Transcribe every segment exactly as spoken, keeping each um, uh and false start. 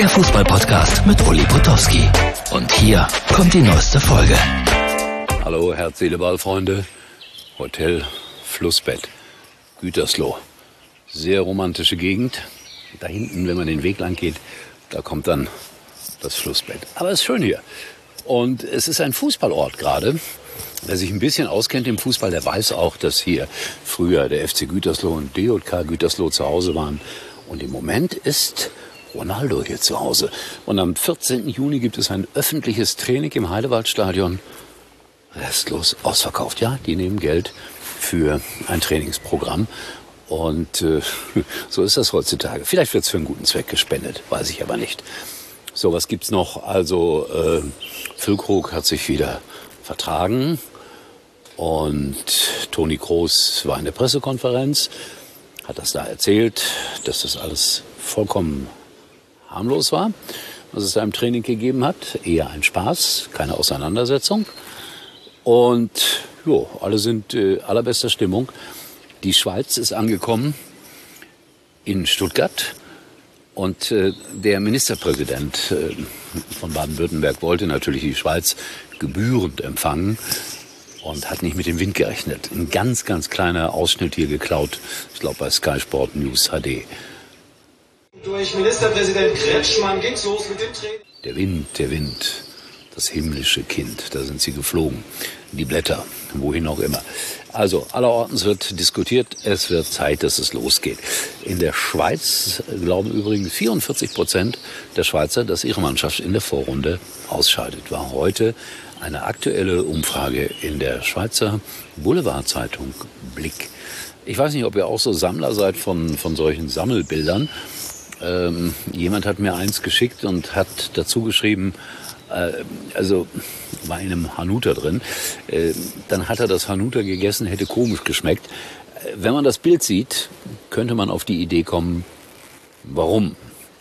der Fußball-Podcast mit Uli Potowski. Und hier kommt die neueste Folge. Hallo Herz, Seele, Ball, Freunde. Hotel Flussbett, Gütersloh. Sehr romantische Gegend. Da hinten, wenn man den Weg lang geht, da kommt dann das Flussbett. Aber es ist schön hier. Und es ist ein Fußballort gerade. Wer sich ein bisschen auskennt im Fußball, der weiß auch, dass hier früher der F C Gütersloh und D J K Gütersloh zu Hause waren. Und im Moment ist Ronaldo hier zu Hause. Und am vierzehnten Juni gibt es ein öffentliches Training im Heidewaldstadion. Restlos ausverkauft. Ja, die nehmen Geld für ein Trainingsprogramm. Und äh, so ist das heutzutage. Vielleicht wird es für einen guten Zweck gespendet, weiß ich aber nicht. So, was gibt's noch? Also, äh, Füllkrug hat sich wieder vertragen. Und Toni Kroos war in der Pressekonferenz, hat das da erzählt, dass das alles vollkommen harmlos war, was es da im Training gegeben hat. Eher ein Spaß, keine Auseinandersetzung. Und jo, alle sind äh, allerbester Stimmung. Die Schweiz ist angekommen in Stuttgart. Und äh, der Ministerpräsident äh, von Baden-Württemberg wollte natürlich die Schweiz gebührend empfangen und hat nicht mit dem Wind gerechnet. Ein ganz, ganz kleiner Ausschnitt hier geklaut, ich glaube bei Sky Sport News H D. Durch Ministerpräsident Kretschmann ging's los mit dem Training. Der Wind, der Wind, das himmlische Kind, da sind sie geflogen. Die Blätter, wohin auch immer. Also allerorten wird diskutiert, es wird Zeit, dass es losgeht. In der Schweiz glauben übrigens vierundvierzig Prozent der Schweizer, dass ihre Mannschaft in der Vorrunde ausscheidet. War heute eine aktuelle Umfrage in der Schweizer Boulevardzeitung Blick. Ich weiß nicht, ob ihr auch so Sammler seid von, von solchen Sammelbildern. Ähm, jemand hat mir eins geschickt und hat dazu geschrieben, äh, also war in einem Hanuta drin, äh, dann hat er das Hanuta gegessen, hätte komisch geschmeckt. Äh, wenn man das Bild sieht, könnte man auf die Idee kommen, warum?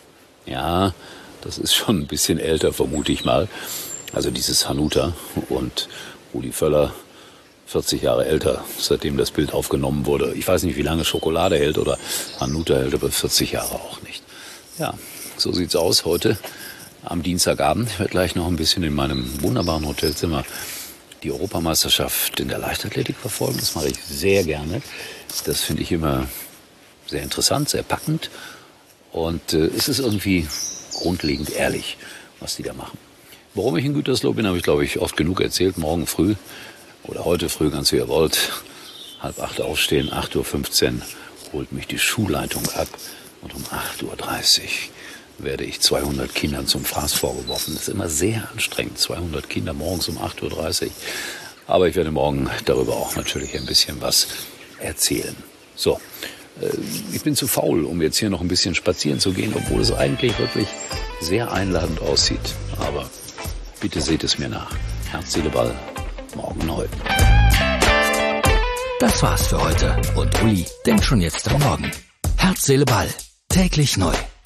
Ja, das ist schon ein bisschen älter, vermute ich mal. Also dieses Hanuta, und Rudi Völler, vierzig Jahre älter, seitdem das Bild aufgenommen wurde. Ich weiß nicht, wie lange Schokolade hält oder Hanuta hält, aber vierzig Jahre auch nicht. Ja, so sieht's aus heute am Dienstagabend. Ich werde gleich noch ein bisschen in meinem wunderbaren Hotelzimmer die Europameisterschaft in der Leichtathletik verfolgen. Das mache ich sehr gerne. Das finde ich immer sehr interessant, sehr packend. Und äh, es ist irgendwie grundlegend ehrlich, was die da machen. Warum ich in Gütersloh bin, habe ich, glaube ich, oft genug erzählt. Morgen früh oder heute früh, ganz wie ihr wollt, halb acht aufstehen, acht Uhr fünfzehn holt mich die Schulleitung ab. Und um acht Uhr dreißig werde ich zweihundert Kindern zum Fraß vorgeworfen. Das ist immer sehr anstrengend, zweihundert Kinder morgens um acht Uhr dreißig. Aber ich werde morgen darüber auch natürlich ein bisschen was erzählen. So, äh, ich bin zu faul, um jetzt hier noch ein bisschen spazieren zu gehen, obwohl es eigentlich wirklich sehr einladend aussieht. Aber bitte seht es mir nach. Herz, Seele, Ball, morgen neu. Das war's für heute. Und Uli denkt schon jetzt am Morgen. Herz, Seele, Ball. Täglich neu.